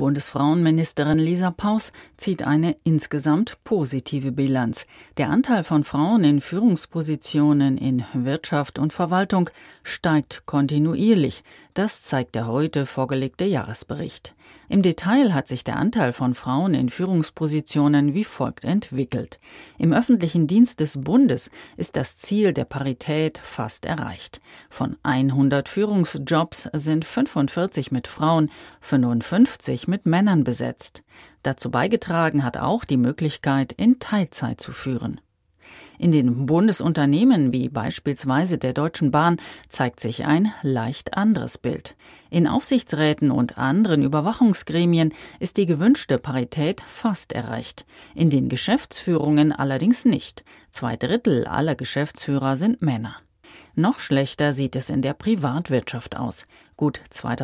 Bundesfrauenministerin Lisa Paus zieht eine insgesamt positive Bilanz. Der Anteil von Frauen in Führungspositionen in Wirtschaft und Verwaltung steigt kontinuierlich. Das zeigt der heute vorgelegte Jahresbericht. Im Detail hat sich der Anteil von Frauen in Führungspositionen wie folgt entwickelt. Im öffentlichen Dienst des Bundes ist das Ziel der Parität fast erreicht. Von 100 Führungsjobs sind 45 mit Frauen, 55 mit Männern besetzt. Dazu beigetragen hat auch die Möglichkeit, in Teilzeit zu führen. In den Bundesunternehmen wie beispielsweise der Deutschen Bahn zeigt sich ein leicht anderes Bild. In Aufsichtsräten und anderen Überwachungsgremien ist die gewünschte Parität fast erreicht. In den Geschäftsführungen allerdings nicht. 2/3 aller Geschäftsführer sind Männer. Noch schlechter sieht es in der Privatwirtschaft aus. Gut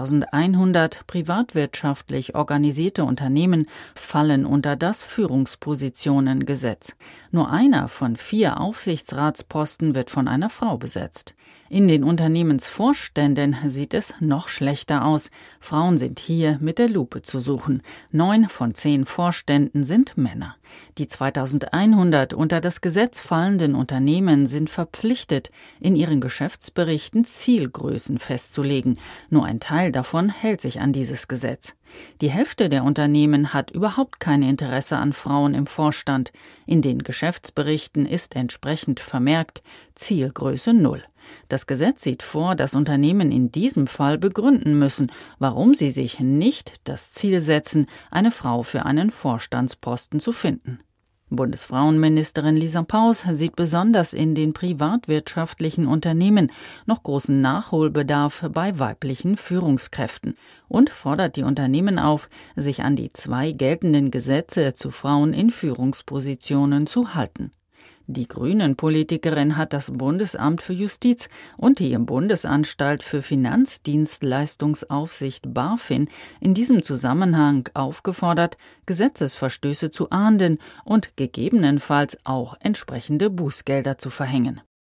2100 privatwirtschaftlich organisierte Unternehmen fallen unter das Führungspositionengesetz. Nur einer von 4 Aufsichtsratsposten wird von einer Frau besetzt. In den Unternehmensvorständen sieht es noch schlechter aus. Frauen sind hier mit der Lupe zu suchen. 9 von 10 Vorständen sind Männer. Die 2100 unter das Gesetz fallenden Unternehmen sind verpflichtet, in ihren Geschäftsberichten Zielgrößen festzulegen. Nur ein Teil davon hält sich an dieses Gesetz. Die Hälfte der Unternehmen hat überhaupt kein Interesse an Frauen im Vorstand. In den Geschäftsberichten ist entsprechend vermerkt Zielgröße 0. Das Gesetz sieht vor, dass Unternehmen in diesem Fall begründen müssen, warum sie sich nicht das Ziel setzen, eine Frau für einen Vorstandsposten zu finden. Bundesfrauenministerin Lisa Paus sieht besonders in den privatwirtschaftlichen Unternehmen noch großen Nachholbedarf bei weiblichen Führungskräften und fordert die Unternehmen auf, sich an die 2 geltenden Gesetze zu Frauen in Führungspositionen zu halten. Die Grünen-Politikerin hat das Bundesamt für Justiz und die Bundesanstalt für Finanzdienstleistungsaufsicht BaFin in diesem Zusammenhang aufgefordert, Gesetzesverstöße zu ahnden und gegebenenfalls auch entsprechende Bußgelder zu verhängen.